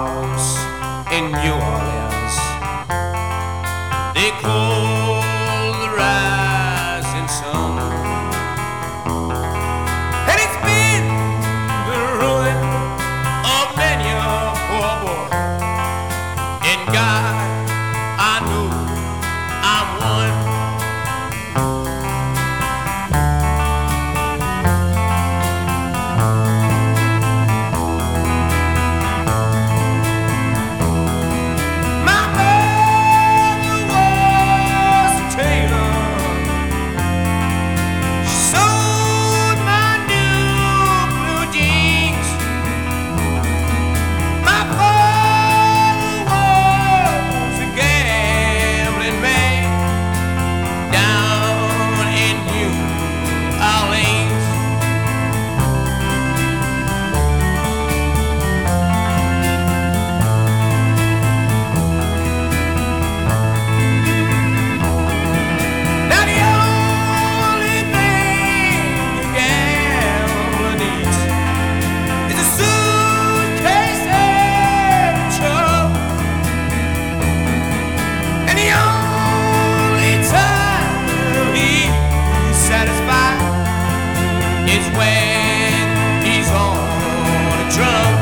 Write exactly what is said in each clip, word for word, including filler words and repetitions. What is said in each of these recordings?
house in New Orleans. They call the rising sun, and it's been the ruin of many a poor boy. In God, I know I'm one. Is when he's on a drum.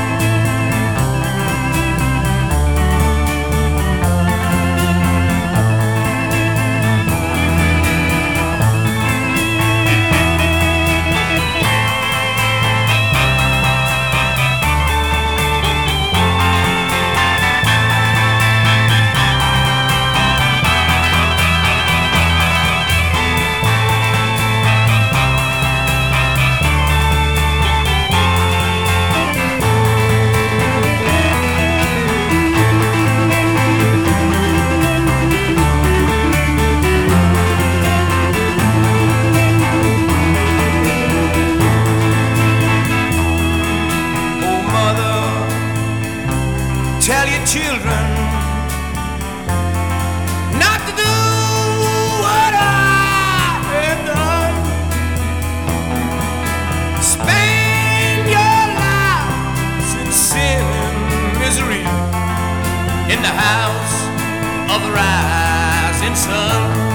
Tell your children not to do what I have done. Spend your lives in sin and misery in the house of the rising sun.